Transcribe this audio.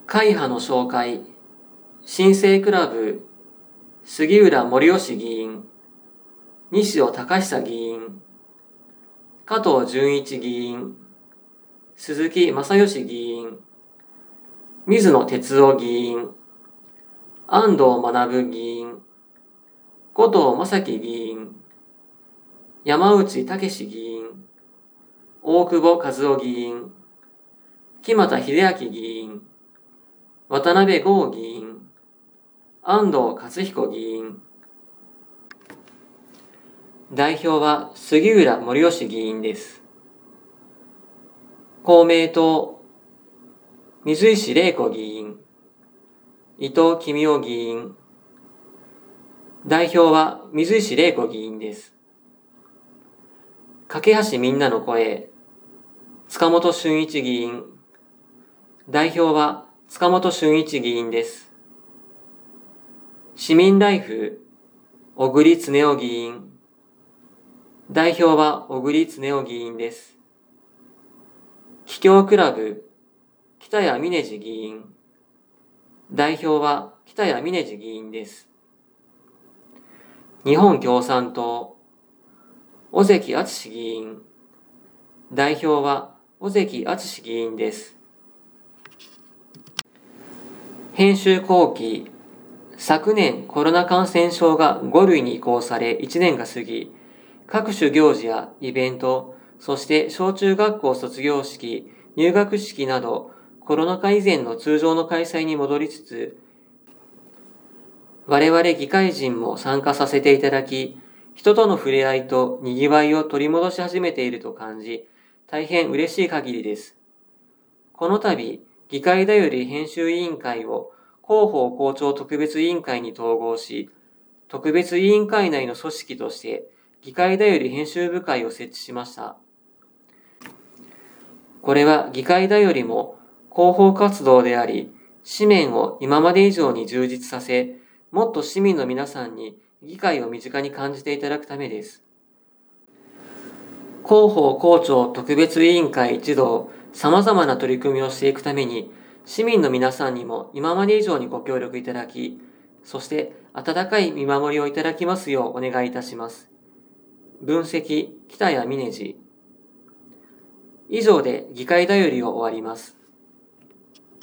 会派の紹介、新生クラブ、杉浦盛吉議員、西尾隆久議員、加藤純一議員、鈴木正義議員、水野哲夫議員、安藤学議員、後藤正樹議員、山内武議員、大久保和夫議員、木俣秀明議員、渡辺剛議員、安藤勝彦議員。代表は杉浦盛吉議員です。公明党、水石玲子議員、伊藤公夫議員。代表は水石玲子議員です。架橋みんなの声、塚本俊一議員。代表は塚本俊一議員です。市民ライフ、小栗恒夫議員。代表は小栗恒夫議員です。桔梗クラブ、北谷峰次議員。代表は北谷峰次議員です。日本共産党、尾関敦議員。代表は尾関敦議員です。編集後期、昨年コロナ感染症が5類に移行され1年が過ぎ、各種行事やイベント、そして小中学校卒業式、入学式などコロナ禍以前の通常の開催に戻りつつ、我々議会人も参加させていただき、人との触れ合いと賑わいを取り戻し始めていると感じ、大変嬉しい限りです。この度、議会だより編集委員会を広報校長特別委員会に統合し、特別委員会内の組織として議会だより編集部会を設置しました。これは議会だよりも広報活動であり、紙面を今まで以上に充実させ、もっと市民の皆さんに議会を身近に感じていただくためです。広報校長特別委員会一同、様々な取り組みをしていくために、市民の皆さんにも今まで以上にご協力いただき、そして温かい見守りをいただきますようお願いいたします。分析、北谷峰次。以上で議会だよりを終わります。